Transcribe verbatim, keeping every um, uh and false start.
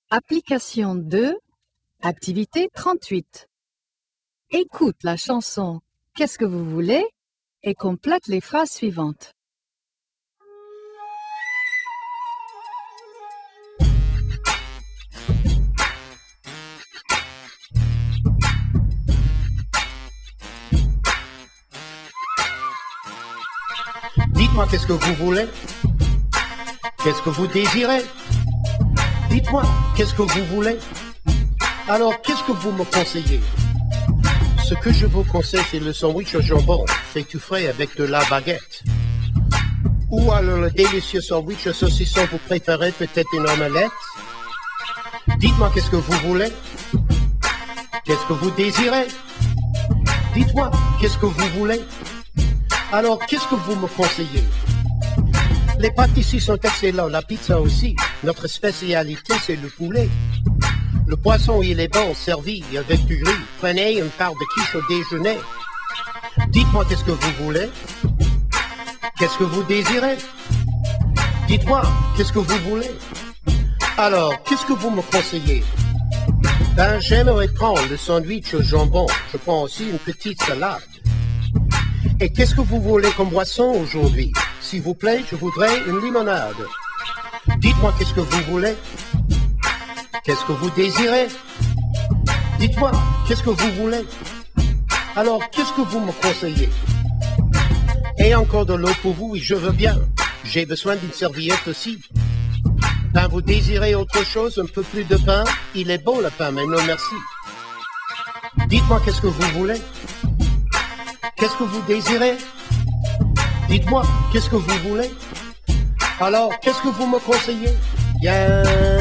Application deux, activité trente-huit. Écoute la chanson « Qu'est-ce que vous voulez ?» et complète les phrases suivantes. Dites-moi qu'est-ce que vous voulez? Qu'est-ce que vous désirez? Dites-moi qu'est-ce que vous voulez? Alors qu'est-ce que vous me conseillez? Ce que je vous conseille, c'est le sandwich au jambon, fait tout frais avec de la baguette. Ou alors le délicieux sandwich au saucisson, vous préférez peut-être une omelette? Dites-moi qu'est-ce que vous voulez? Qu'est-ce que vous désirez? Dites-moi qu'est-ce que vous voulez? Alors qu'est-ce que vous me conseillez? Les pâtes ici sont excellents, la pizza aussi. Notre spécialité, c'est le poulet. Le poisson, il est bon, servi avec du riz. Prenez une part de quiche au déjeuner. Dites-moi qu'est-ce que vous voulez? Qu'est-ce que vous désirez? Dites-moi qu'est-ce que vous voulez? Alors, qu'est-ce que vous me conseillez? Ben, j'aimerais prendre le sandwich au jambon. Je prends aussi une petite salade. Et qu'est-ce que vous voulez comme boisson aujourd'hui? S'il vous plaît, je voudrais une limonade. Dites-moi qu'est-ce que vous voulez? Qu'est-ce que vous désirez? Dites-moi, qu'est-ce que vous voulez? Alors, qu'est-ce que vous me conseillez? Et encore de l'eau pour vous, oui, je veux bien. J'ai besoin d'une serviette aussi. Ben, vous désirez autre chose, un peu plus de pain? Il est bon le pain, mais non merci. Dites-moi qu'est-ce que vous voulez? Qu'est-ce que vous désirez? Dites-moi, qu'est-ce que vous voulez? Alors, qu'est-ce que vous me conseillez? Bien...